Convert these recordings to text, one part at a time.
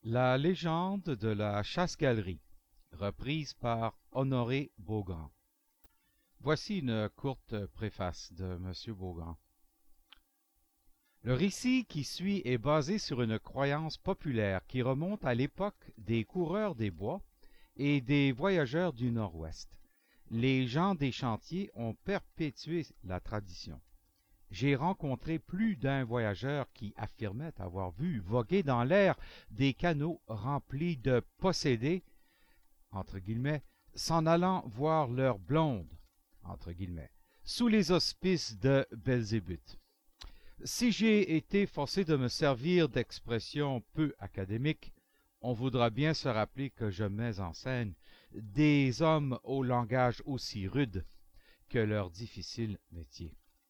La légende de la chasse-galerie, reprise par Honoré Beaugrand. Voici une courte préface de M. Beaugrand. Le récit qui suit est basé sur une croyance populaire qui remonte à l'époque des coureurs des bois et des voyageurs du Nord-Ouest. Les gens des chantiers ont perpétué la tradition. J'ai rencontré plus d'un voyageur qui affirmait avoir vu voguer dans l'air des canots remplis de possédés, entre guillemets, s'en allant voir leur blonde, entre guillemets, sous les auspices de Belzébuth. Si j'ai été forcé de me servir d'expressions peu académiques, on voudra bien se rappeler que je mets en scène des hommes au langage aussi rude que leur difficile métier.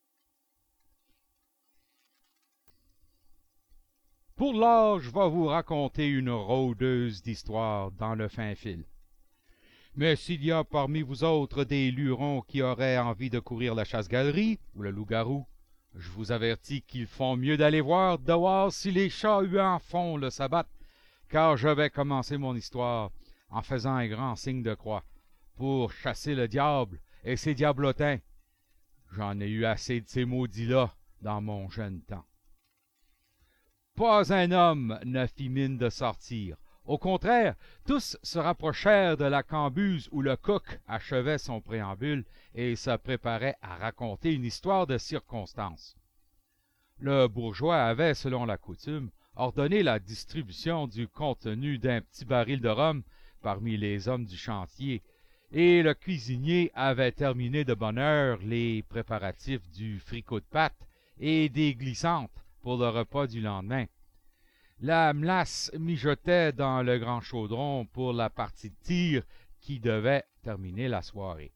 Pour l'art, je vais vous raconter une rôdeuse d'histoire dans le fin fil. Mais s'il y a parmi vous autres des lurons qui auraient envie de courir la chasse-galerie ou le loup-garou, je vous avertis qu'ils font mieux d'aller voir dehors si les chats-huants font le sabbat, car je vais commencer mon histoire en faisant un grand signe de croix pour chasser le diable et ses diablotins. J'en ai eu assez de ces maudits-là dans mon jeune temps. Pas un homme ne fit mine de sortir. Au contraire, tous se rapprochèrent de la cambuse où le coq achevait son préambule et se préparait à raconter une histoire de circonstance. Le bourgeois avait, selon la coutume, ordonné la distribution du contenu d'un petit baril de rhum parmi les hommes du chantier, et le cuisinier avait terminé de bonne heure les préparatifs du fricot de pâte et des glissantes pour le repas du lendemain. La melasse mijotait dans le grand chaudron pour la partie de tir qui devait terminer la soirée.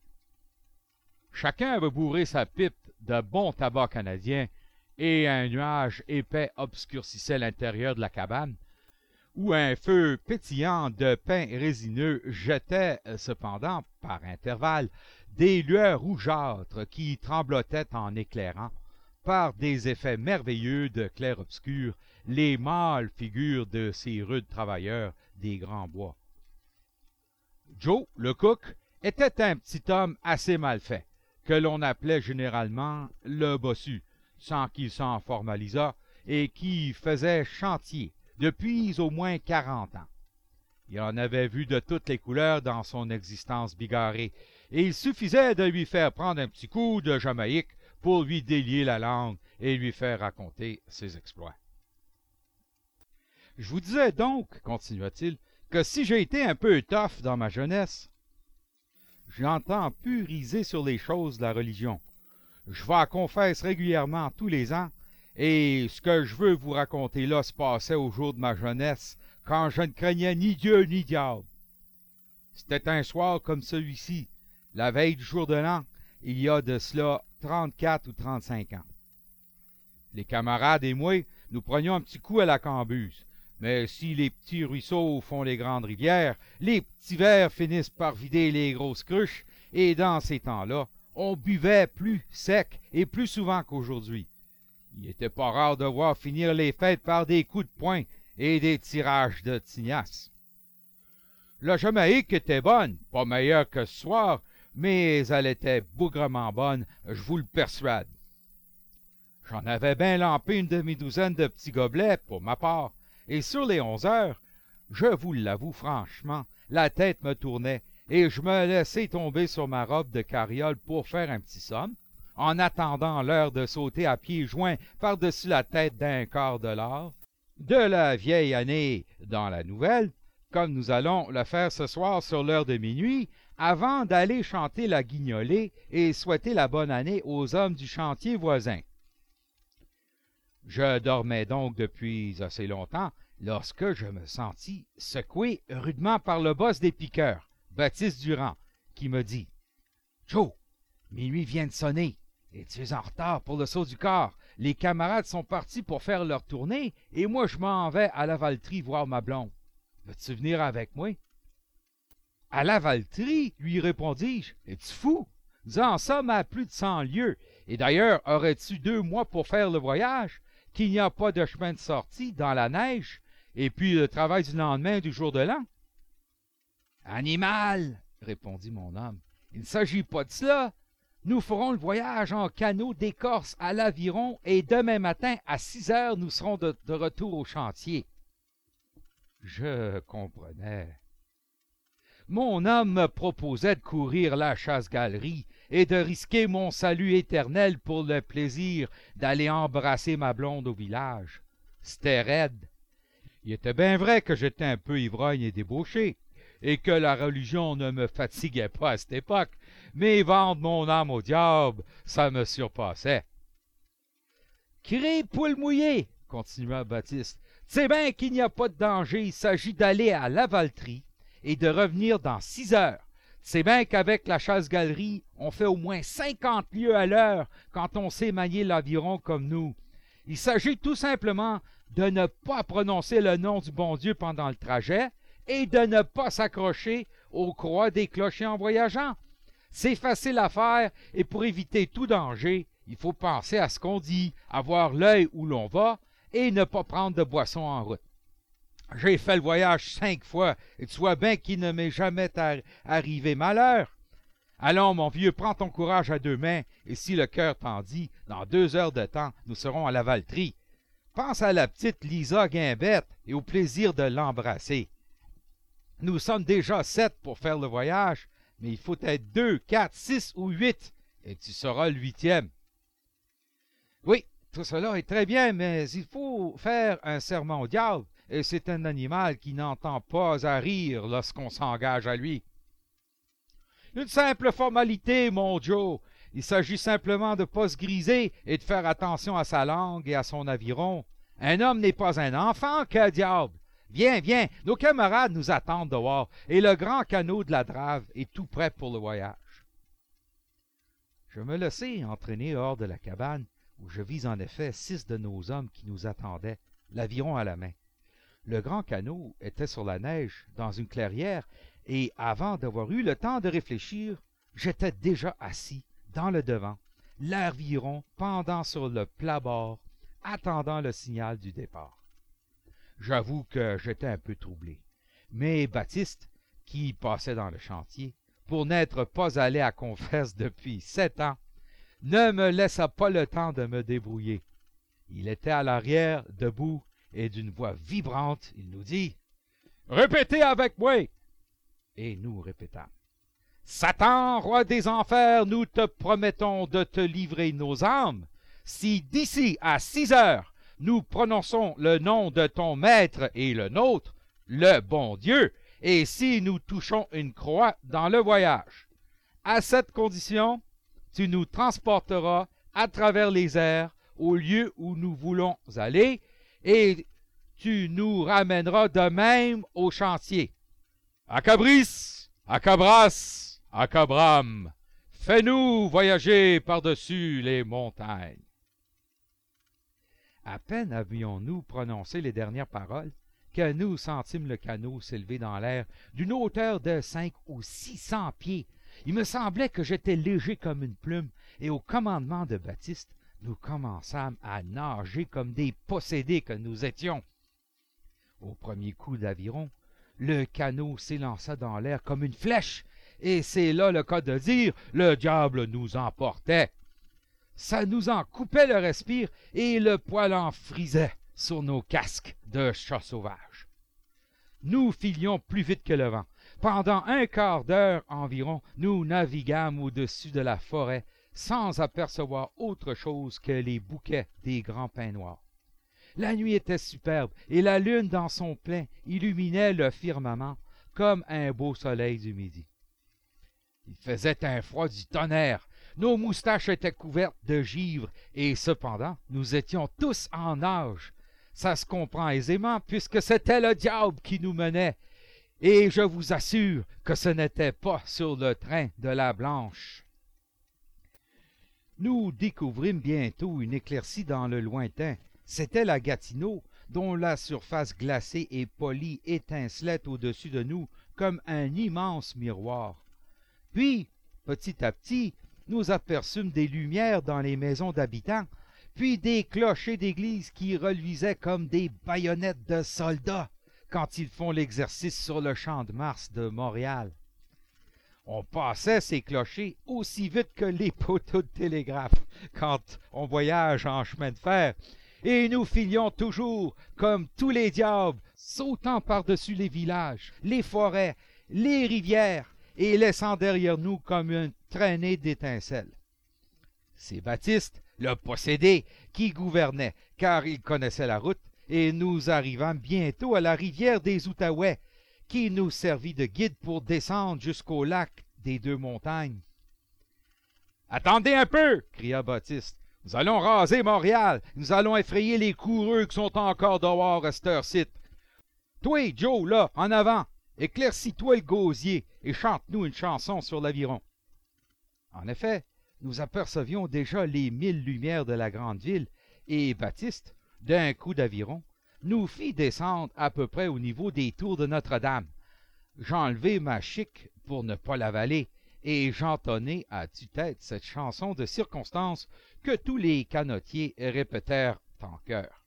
Chacun avait bourré sa pipe de bon tabac canadien et un nuage épais obscurcissait l'intérieur de la cabane, où un feu pétillant de pain résineux jetait cependant, par intervalles, des lueurs rougeâtres qui tremblotaient en éclairant, par des effets merveilleux de clair-obscur, les mâles figures de ces rudes travailleurs des grands bois. Joe, le cook, était un petit homme assez mal fait, que l'on appelait généralement le bossu, sans qu'il s'en formalisât, et qui faisait chantier depuis au moins 40 ans. Il en avait vu de toutes les couleurs dans son existence bigarrée, et il suffisait de lui faire prendre un petit coup de Jamaïque pour lui délier la langue et lui faire raconter ses exploits. Je vous disais donc, continua-t-il, que si j'ai été un peu tough dans ma jeunesse, j'entends plus riser sur les choses de la religion. Je vais à confesse régulièrement tous les ans, et ce que je veux vous raconter là se passait au jour de ma jeunesse, quand je ne craignais ni Dieu ni diable. C'était un soir comme celui-ci, la veille du jour de l'an, il y a de cela 34 ou 35 ans. Les camarades et moi, nous prenions un petit coup à la cambuse. Mais si les petits ruisseaux font les grandes rivières, les petits vers finissent par vider les grosses cruches, et dans ces temps-là, on buvait plus sec et plus souvent qu'aujourd'hui. Il n'était pas rare de voir finir les fêtes par des coups de poing et des tirages de tignasse. La Jamaïque était bonne, pas meilleure que ce soir, mais elle était bougrement bonne, je vous le persuade. J'en avais bien lampé une demi-douzaine de petits gobelets, pour ma part, et sur les 11 heures, je vous l'avoue franchement, la tête me tournait, et je me laissai tomber sur ma robe de carriole pour faire un petit somme, en attendant l'heure de sauter à pieds joints par-dessus la tête d'un quart de l'or, de la vieille année dans la nouvelle, comme nous allons le faire ce soir sur l'heure de minuit, avant d'aller chanter la guignolée et souhaiter la bonne année aux hommes du chantier voisin. Je dormais donc depuis assez longtemps lorsque je me sentis secoué rudement par le boss des piqueurs, Baptiste Durand, qui me dit « Joe, minuit vient de sonner, et tu es en retard pour le saut du corps. Les camarades sont partis pour faire leur tournée, et moi je m'en vais à la Valtrie voir ma blonde. Veux-tu venir avec moi? » « À la Valtrie, lui répondis-je, es-tu fou? Nous en sommes à plus de 100 lieues, et d'ailleurs aurais-tu 2 mois pour faire le voyage, qu'il n'y a pas de chemin de sortie dans la neige, et puis le travail du lendemain du jour de l'an. Animal, répondit mon homme, il ne s'agit pas de cela. Nous ferons le voyage en canot d'écorce à l'aviron et demain matin à 6 heures nous serons de retour au chantier. Je comprenais. Mon homme me proposait de courir la chasse-galerie et de risquer mon salut éternel pour le plaisir d'aller embrasser ma blonde au village. C'était raide. Il était bien vrai que j'étais un peu ivrogne et débauché, et que la religion ne me fatiguait pas à cette époque, mais vendre mon âme au diable, ça me surpassait. « Crie poule mouillée, continua Baptiste. Tu sais bien qu'il n'y a pas de danger, il s'agit d'aller à la Valtrie et de revenir dans 6 heures. Tu sais bien qu'avec la chasse-galerie, on fait au moins 50 lieues à l'heure quand on sait manier l'aviron comme nous. Il s'agit tout simplement de ne pas prononcer le nom du bon Dieu pendant le trajet et de ne pas s'accrocher aux croix des clochers en voyageant. C'est facile à faire et pour éviter tout danger, il faut penser à ce qu'on dit, avoir l'œil où l'on va et ne pas prendre de boisson en route. J'ai fait le voyage 5 fois et tu vois bien qu'il ne m'est jamais arrivé malheur. Allons, mon vieux, prends ton courage à 2 mains et si le cœur t'en dit, dans 2 heures de temps, nous serons à la Valtrie. Pense à la petite Lisa Guimbette et au plaisir de l'embrasser. Nous sommes déjà 7 pour faire le voyage, mais il faut être 2, 4, 6 ou 8, et tu seras le 8e. Oui, tout cela est très bien, mais il faut faire un serment au diable, et c'est un animal qui n'entend pas à rire lorsqu'on s'engage à lui. Une simple formalité, mon Joe. Il s'agit simplement de ne pas se griser et de faire attention à sa langue et à son aviron. Un homme n'est pas un enfant, que diable! Viens, viens, nos camarades nous attendent dehors, et le grand canot de la Drave est tout prêt pour le voyage. Je me laissai entraîner hors de la cabane, où je vis en effet 6 de nos hommes qui nous attendaient, l'aviron à la main. Le grand canot était sur la neige, dans une clairière, et avant d'avoir eu le temps de réfléchir, j'étais déjà assis dans le devant, l'aviron pendant sur le plat-bord, attendant le signal du départ. J'avoue que j'étais un peu troublé, mais Baptiste, qui passait dans le chantier, pour n'être pas allé à confesse depuis 7 ans, ne me laissa pas le temps de me débrouiller. Il était à l'arrière, debout, et d'une voix vibrante, il nous dit « Répétez avec moi !» Et nous répétâmes. « Satan, roi des enfers, nous te promettons de te livrer nos âmes, si d'ici à 6 heures, nous prononçons le nom de ton maître et le nôtre, le bon Dieu, et si nous touchons une croix dans le voyage. À cette condition, tu nous transporteras à travers les airs au lieu où nous voulons aller, et tu nous ramèneras de même au chantier. Acabris, Acabras, Acabram, fais-nous voyager par-dessus les montagnes. À peine avions-nous prononcé les dernières paroles que nous sentîmes le canot s'élever dans l'air d'une hauteur de 500 ou 600 pieds. Il me semblait que j'étais léger comme une plume, et au commandement de Baptiste, nous commençâmes à nager comme des possédés que nous étions. Au premier coup d'aviron, le canot s'élança dans l'air comme une flèche, et c'est là le cas de dire, le diable nous emportait. Ça nous en coupait le respire, et le poil en frisait sur nos casques de chats sauvages. Nous filions plus vite que le vent. Pendant un quart d'heure environ, nous naviguâmes au-dessus de la forêt, sans apercevoir autre chose que les bouquets des grands pins noirs. La nuit était superbe, et la lune dans son plein illuminait le firmament comme un beau soleil du midi. Il faisait un froid du tonnerre, nos moustaches étaient couvertes de givre, et cependant nous étions tous en nage. Ça se comprend aisément, puisque c'était le diable qui nous menait, et je vous assure que ce n'était pas sur le train de la Blanche. Nous découvrîmes bientôt une éclaircie dans le lointain. C'était la Gatineau, dont la surface glacée et polie étincelait au-dessus de nous comme un immense miroir. Puis, petit à petit, nous aperçûmes des lumières dans les maisons d'habitants, puis des clochers d'église qui reluisaient comme des baïonnettes de soldats quand ils font l'exercice sur le champ de Mars de Montréal. On passait ces clochers aussi vite que les poteaux de télégraphe quand on voyage en chemin de fer, et nous filions toujours, comme tous les diables, sautant par-dessus les villages, les forêts, les rivières, et laissant derrière nous comme une traînée d'étincelles. C'est Baptiste, le possédé, qui gouvernait, car il connaissait la route, et nous arrivâmes bientôt à la rivière des Outaouais, qui nous servit de guide pour descendre jusqu'au lac des Deux Montagnes. « Attendez un peu! » cria Baptiste. « Nous allons raser Montréal. Nous allons effrayer les coureux qui sont encore dehors à cette heure-ci. Toi, Joe, là, en avant, éclaircis-toi le gosier et chante-nous une chanson sur l'aviron. » En effet, nous apercevions déjà les 1000 lumières de la grande ville, et Baptiste, d'un coup d'aviron, nous fit descendre à peu près au niveau des tours de Notre-Dame. J'enlevai ma chique pour ne pas l'avaler, et j'entonnai à tue-tête cette chanson de circonstance que tous les canotiers répétèrent en chœur.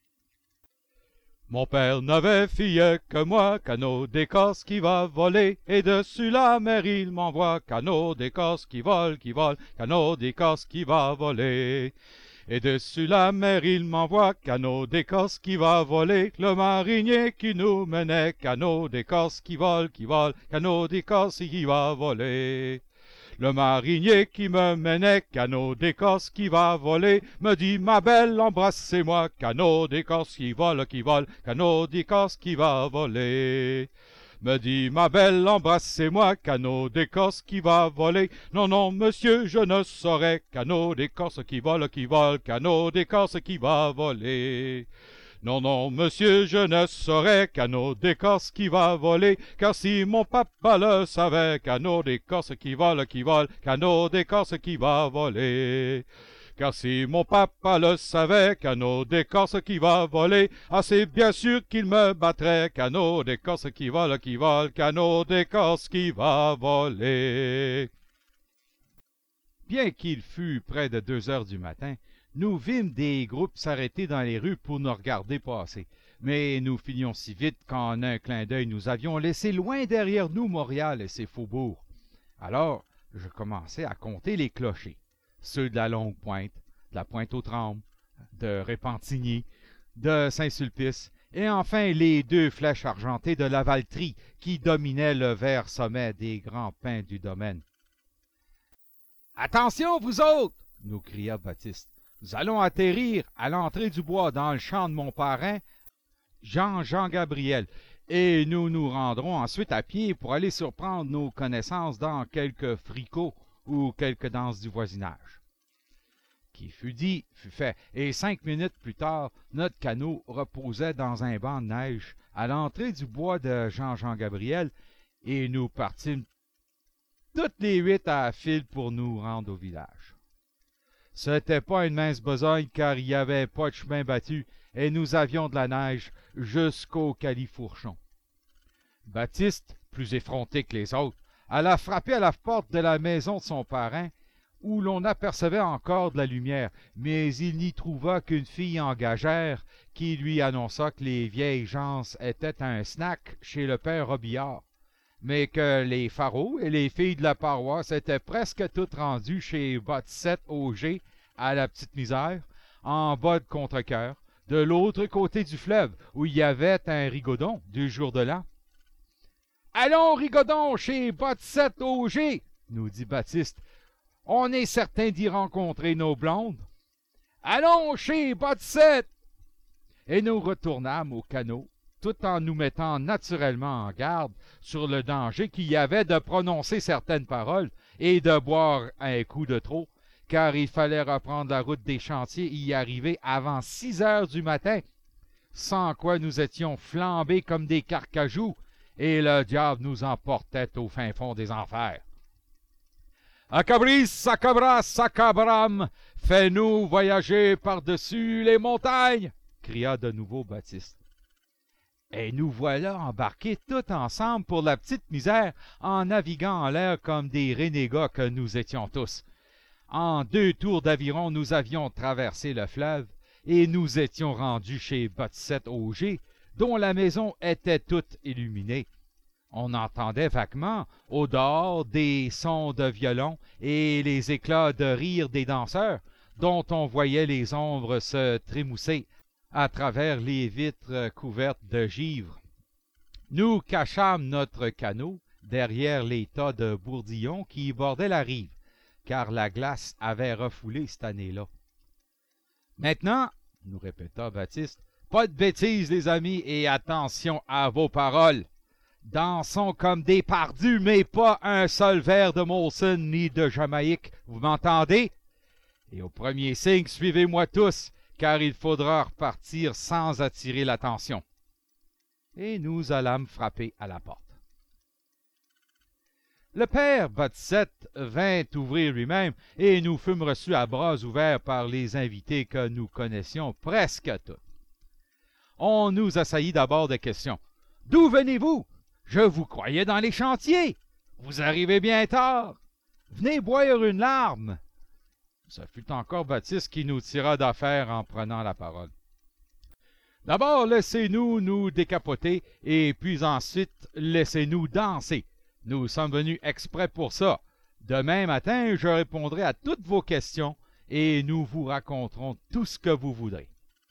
Mon père n'avait fille que moi, canot d'Écosse qui va voler, et dessus la mer il m'envoie, canot d'Écosse qui vole, canot d'Écosse qui va voler. Et dessus la mer il m'envoie, canot d'Écosse qui va voler, le marinier qui nous menait, canot d'Écosse qui vole, canot d'Écosse qui va voler. Le marinier qui me menait, canot d'Écosse qui va voler, me dit, ma belle, embrassez-moi, canot d'Écosse qui vole, canot d'Écosse qui va voler. Me dit, ma belle, embrassez-moi, canot d'Écosse qui va voler. Non, non, monsieur, je ne saurais, canot d'Écosse qui vole, canot d'Écosse qui va voler. Non, non, monsieur, je ne saurais, canot d'Écosse qui va voler, car si mon papa le savait, canot d'Écosse qui vole, canot d'Écosse qui va voler. Car si mon papa le savait, canot d'Écosse qui va voler, ah c'est bien sûr qu'il me battrait, canot d'Écosse qui vole, canot d'Écosse qui va voler. Bien qu'il fût près de 2 heures du matin, nous vîmes des groupes s'arrêter dans les rues pour nous regarder passer. Mais nous finions si vite qu'en un clin d'œil nous avions laissé loin derrière nous Montréal et ses faubourgs. Alors je commençai à compter les clochers, ceux de la Longue-Pointe, de la Pointe-aux-Trembles, de Repentigny, de Saint-Sulpice, et enfin les 2 flèches argentées de la Valtrie qui dominaient le vert sommet des grands pins du domaine. « Attention, vous autres! » nous cria Baptiste. « Nous allons atterrir à l'entrée du bois dans le champ de mon parrain, Jean Gabriel, et nous nous rendrons ensuite à pied pour aller surprendre nos connaissances dans quelques fricots ou quelques danses du voisinage. » Qui fut dit, fut fait, et 5 minutes plus tard, notre canot reposait dans un banc de neige à l'entrée du bois de Jean Gabriel, et nous partîmes toutes les 8 à file pour nous rendre au village. Ce n'était pas une mince besogne, car il n'y avait pas de chemin battu, et nous avions de la neige jusqu'au califourchon. Baptiste, plus effronté que les autres, alla frapper à la porte de la maison de son parrain, où l'on apercevait encore de la lumière, mais il n'y trouva qu'une fille engagère qui lui annonça que les vieilles gens étaient un snack chez le père Robillard, mais que les Faraud et les filles de la paroisse étaient presque toutes rendues chez Botsette Auger à la Petite Misère, en bas de Contrecœur, de l'autre côté du fleuve, où il y avait un rigodon du jour de l'an. « Allons, rigodon, chez Botsette Auger, nous dit Baptiste. On est certain d'y rencontrer nos blondes. Allons chez Botsette! Et nous retournâmes au canot, tout en nous mettant naturellement en garde sur le danger qu'il y avait de prononcer certaines paroles et de boire un coup de trop, car il fallait reprendre la route des chantiers et y arriver avant 6 heures du matin, sans quoi nous étions flambés comme des carcajous, et le diable nous emportait au fin fond des enfers. « Acabris, acabras, acabram, fais-nous voyager par-dessus les montagnes !» cria de nouveau Baptiste. Et nous voilà embarqués tous ensemble pour la Petite Misère, en naviguant en l'air comme des renégats que nous étions tous. En 2 tours d'aviron, nous avions traversé le fleuve, et nous étions rendus chez Bottisette Auger, dont la maison était toute illuminée. On entendait vaguement, au dehors, des sons de violon et les éclats de rire des danseurs, dont on voyait les ombres se trémousser à travers les vitres couvertes de givre. Nous cachâmes notre canot derrière les tas de bourdillons qui bordaient la rive, car la glace avait refoulé cette année-là. « Maintenant, nous répéta Baptiste, pas de bêtises, les amis, et attention à vos paroles. Dansons comme des pardus, mais pas un seul verre de Molson ni de Jamaïque, vous m'entendez? Et au premier signe, suivez-moi tous, car il faudra repartir sans attirer l'attention. » Et nous allâmes frapper à la porte. Le père Bottisette vint ouvrir lui-même, et nous fûmes reçus à bras ouverts par les invités que nous connaissions presque tous. On nous assaillit d'abord des questions. « D'où venez-vous? Je vous croyais dans les chantiers. Vous arrivez bien tard. Venez boire une larme. » Ce fut encore Baptiste qui nous tira d'affaire en prenant la parole. « D'abord, laissez-nous nous décapoter, et puis ensuite, laissez-nous danser. Nous sommes venus exprès pour ça. Demain matin, je répondrai à toutes vos questions, et nous vous raconterons tout ce que vous voudrez. »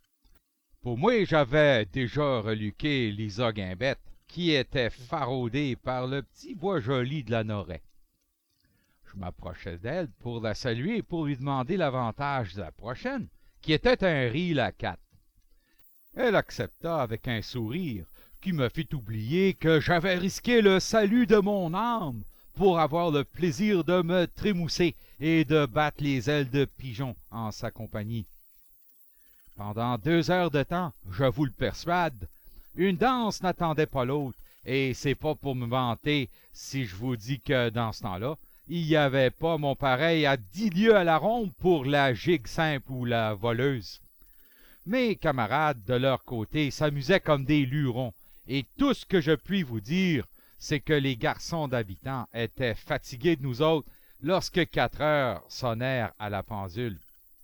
Pour moi, j'avais déjà reluqué Lisa Guimbette, qui était faraudée par le petit bois joli de la Noret. Je m'approchai d'elle pour la saluer et pour lui demander l'avantage de la prochaine, qui était un riz la 4. Elle accepta avec un sourire qui me fit oublier que j'avais risqué le salut de mon âme pour avoir le plaisir de me trémousser et de battre les ailes de pigeon en sa compagnie. Pendant 2 heures de temps, je vous le persuade, une danse n'attendait pas l'autre, et c'est pas pour me vanter si je vous dis que dans ce temps-là, il n'y avait pas mon pareil à 10 lieues à la ronde pour la gigue simple ou la voleuse. Mes camarades, de leur côté, s'amusaient comme des lurons, et tout ce que je puis vous dire, c'est que les garçons d'habitants étaient fatigués de nous autres lorsque 4 heures sonnèrent à la pendule.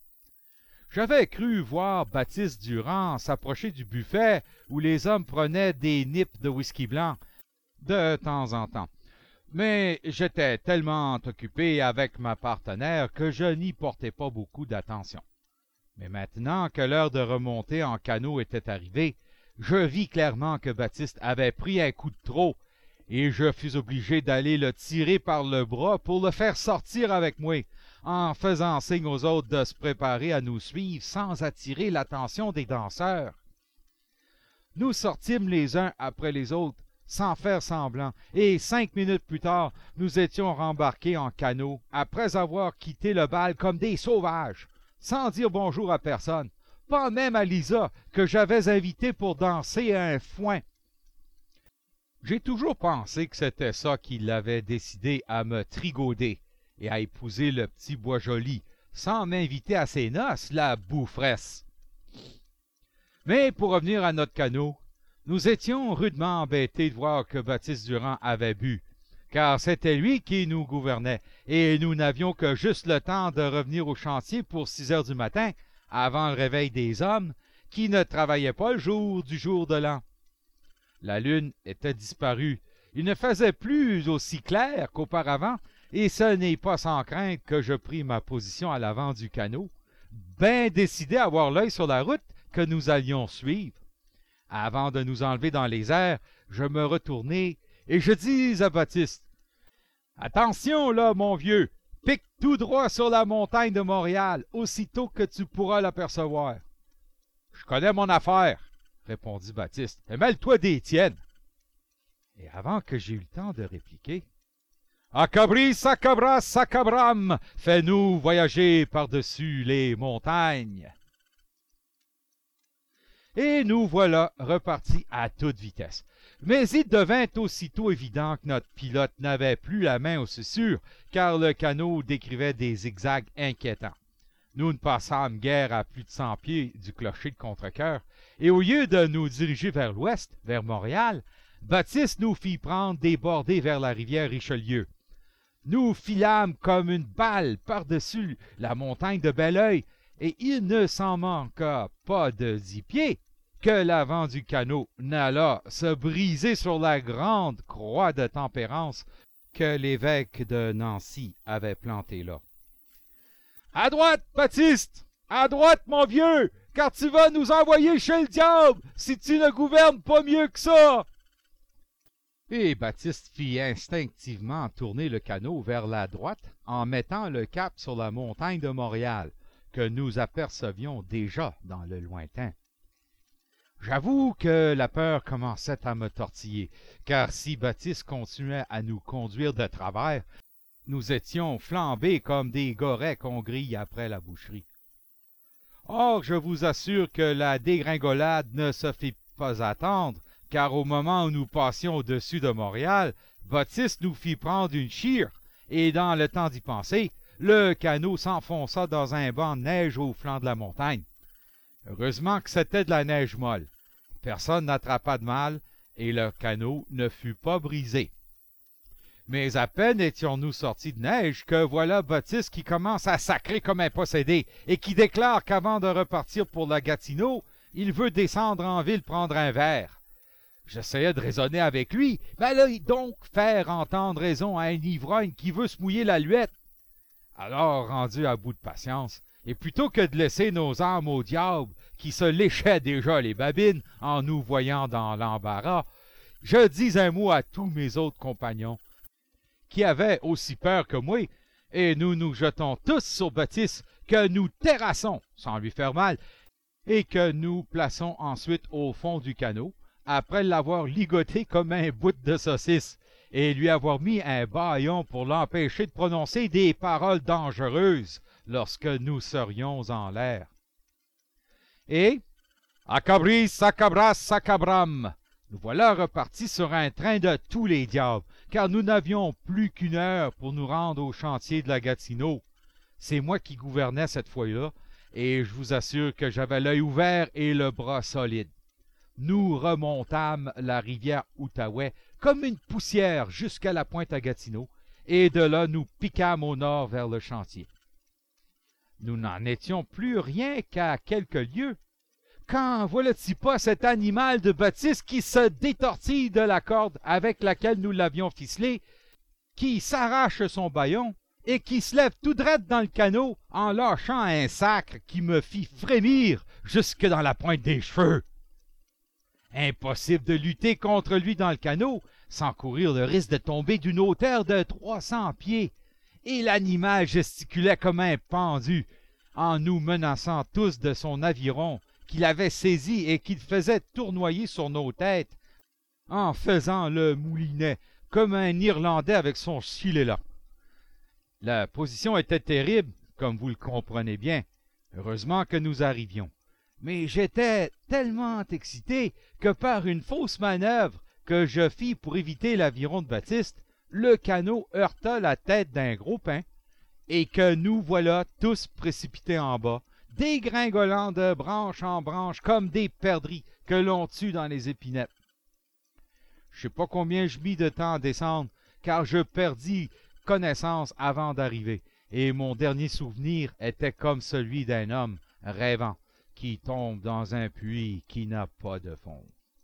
J'avais cru voir Baptiste Durand s'approcher du buffet où les hommes prenaient des nippes de whisky blanc de temps en temps. Mais j'étais tellement occupé avec ma partenaire que je n'y portais pas beaucoup d'attention. Mais maintenant que l'heure de remonter en canot était arrivée, je vis clairement que Baptiste avait pris un coup de trop, et je fus obligé d'aller le tirer par le bras pour le faire sortir avec moi, en faisant signe aux autres de se préparer à nous suivre sans attirer l'attention des danseurs. Nous sortîmes les uns après les autres, sans faire semblant, et 5 minutes plus tard, nous étions rembarqués en canot, après avoir quitté le bal comme des sauvages, sans dire bonjour à personne, pas même à Lisa, que j'avais invitée pour danser à un foin. J'ai toujours pensé que c'était ça qui l'avait décidé à me trigauder et à épouser le petit bois joli, sans m'inviter à ses noces, la boufferesse. Mais pour revenir à notre canot, nous étions rudement embêtés de voir que Baptiste Durand avait bu, car c'était lui qui nous gouvernait, et nous n'avions que juste le temps de revenir au chantier pour 6 heures du matin, avant le réveil des hommes, qui ne travaillaient pas le jour du jour de l'an. La lune était disparue. Il ne faisait plus aussi clair qu'auparavant, et ce n'est pas sans crainte que je pris ma position à l'avant du canot, bien décidé à avoir l'œil sur la route que nous allions suivre. Avant de nous enlever dans les airs, je me retournai et je dis à Baptiste, « Attention là, mon vieux, pique tout droit sur la montagne de Montréal, aussitôt que tu pourras l'apercevoir. »« Je connais mon affaire, » répondit Baptiste, « et mêle-toi des tiennes. » Et avant que j'aie eu le temps de répliquer, « Acabris, sacabras, sacabram, fais-nous voyager par-dessus les montagnes. » Et nous voilà repartis à toute vitesse. Mais il devint aussitôt évident que notre pilote n'avait plus la main aux sussures, car le canot décrivait des zigzags inquiétants. Nous ne passâmes guère à plus de 100 pieds du clocher de Contrecœur, et au lieu de nous diriger vers l'ouest, vers Montréal, Baptiste nous fit prendre des bordées vers la rivière Richelieu. nous filâmes comme une balle par-dessus la montagne de Bel-Oeil, et il ne s'en manqua pas de 10 pieds que l'avant du canot n'alla se briser sur la grande croix de tempérance que l'évêque de Nancy avait plantée là. « À droite, Baptiste! À droite, mon vieux! Car tu vas nous envoyer chez le diable si tu ne gouvernes pas mieux que ça! » Et Baptiste fit instinctivement tourner le canot vers la droite en mettant le cap sur la montagne de Montréal, que nous apercevions déjà dans le lointain. J'avoue que la peur commençait à me tortiller, car si Baptiste continuait à nous conduire de travers, nous étions flambés comme des gorets qu'on grille après la boucherie. Or, je vous assure que la dégringolade ne se fit pas attendre, car au moment où nous passions au-dessus de Montréal, Baptiste nous fit prendre une chire, et dans le temps d'y penser, le canot s'enfonça dans un banc de neige au flanc de la montagne. Heureusement que c'était de la neige molle. Personne n'attrapa de mal, et le canot ne fut pas brisé. Mais à peine étions-nous sortis de neige que voilà Baptiste qui commence à sacrer comme un possédé, et qui déclare qu'avant de repartir pour la Gatineau, il veut descendre en ville prendre un verre. J'essayais de raisonner avec lui, mais allez donc faire entendre raison à un ivrogne qui veut se mouiller la luette. Alors, rendu à bout de patience, et plutôt que de laisser nos âmes au diable, qui se léchaient déjà les babines en nous voyant dans l'embarras, je dis un mot à tous mes autres compagnons, qui avaient aussi peur que moi, et nous nous jetons tous sur Baptiste, que nous terrassons, sans lui faire mal, et que nous plaçons ensuite au fond du canot, après l'avoir ligoté comme un bout de saucisse, et lui avoir mis un bâillon pour l'empêcher de prononcer des paroles dangereuses lorsque nous serions en l'air. Et, acabris, sacabras, sacabram, nous voilà repartis sur un train de tous les diables, car nous n'avions plus qu'une heure pour nous rendre au chantier de la Gatineau. C'est moi qui gouvernais cette fois-là, et je vous assure que j'avais l'œil ouvert et le bras solide. Nous remontâmes la rivière Outaouais comme une poussière jusqu'à la pointe à Gatineau, et de là nous piquâmes au nord vers le chantier. Nous n'en étions plus rien qu'à quelques lieues, quand voilà-t-il pas cet animal de Baptiste qui se détortille de la corde avec laquelle nous l'avions ficelé, qui s'arrache son bâillon, et qui se lève tout droit dans le canot en lâchant un sacre qui me fit frémir jusque dans la pointe des cheveux. Impossible de lutter contre lui dans le canot sans courir le risque de tomber d'une hauteur de 300 pieds, et l'animal gesticulait comme un pendu, en nous menaçant tous de son aviron qu'il avait saisi et qu'il faisait tournoyer sur nos têtes, en faisant le moulinet comme un Irlandais avec son filet-là. La position était terrible, comme vous le comprenez bien. Heureusement que nous arrivions. Mais j'étais tellement excité que par une fausse manœuvre que je fis pour éviter l'aviron de Baptiste, le canot heurta la tête d'un gros pin, et que nous voilà tous précipités en bas, dégringolant de branche en branche comme des perdrix que l'on tue dans les épinettes. Je sais pas combien je mis de temps à descendre, car je perdis connaissance avant d'arriver, et mon dernier souvenir était comme celui d'un homme rêvant qui tombe dans un puits qui n'a pas de fond.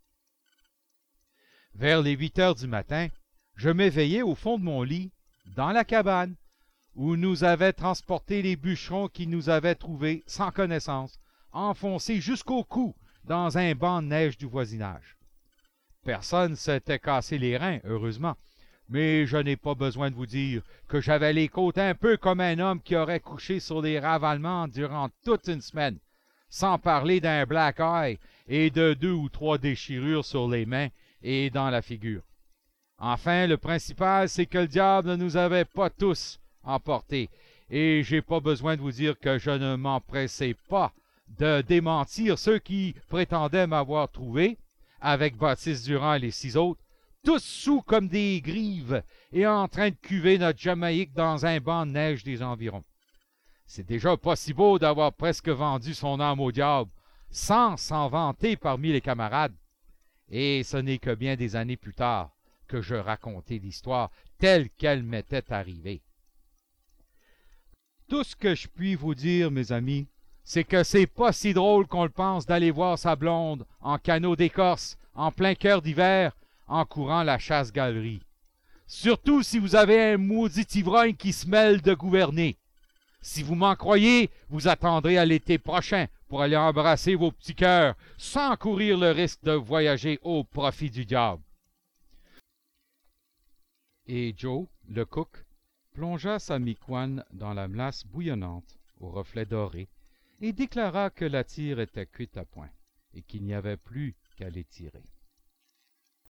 Vers les 8 heures du matin, je m'éveillai au fond de mon lit, dans la cabane, où nous avaient transporté les bûcherons qui nous avaient trouvés, sans connaissance, enfoncés jusqu'au cou dans un banc de neige du voisinage. Personne ne s'était cassé les reins, heureusement, mais je n'ai pas besoin de vous dire que j'avais les côtes un peu comme un homme qui aurait couché sur des ravalements durant toute une semaine, sans parler d'un black eye et de 2 ou 3 déchirures sur les mains et dans la figure. Enfin, le principal, c'est que le diable ne nous avait pas tous emportés, et j'ai pas besoin de vous dire que je ne m'empressais pas de démentir ceux qui prétendaient m'avoir trouvé, avec Baptiste Durand et les 6 autres, tous sous comme des grives et en train de cuver notre Jamaïque dans un banc de neige des environs. C'est déjà pas si beau d'avoir presque vendu son âme au diable, sans s'en vanter parmi les camarades. Et ce n'est que bien des années plus tard que je racontai l'histoire telle qu'elle m'était arrivée. Tout ce que je puis vous dire, mes amis, c'est que c'est pas si drôle qu'on le pense d'aller voir sa blonde en canot d'écorce, en plein cœur d'hiver, en courant la chasse-galerie. Surtout si vous avez un maudit ivrogne qui se mêle de gouverner. Si vous m'en croyez, vous attendrez à l'été prochain pour aller embrasser vos petits cœurs, sans courir le risque de voyager au profit du diable. Et Joe, le cook, plongea sa miquoine dans la melasse bouillonnante au reflet doré et déclara que la tire était cuite à point et qu'il n'y avait plus qu'à l'étirer.